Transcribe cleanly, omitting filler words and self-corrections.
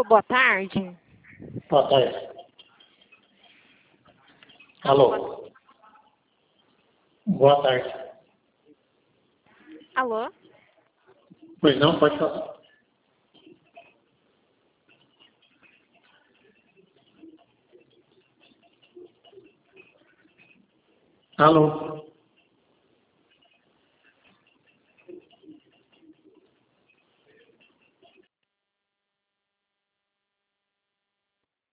boa tarde. Boa tarde. Alô. Boa tarde. Alô? Pois não, pode falar. Alô.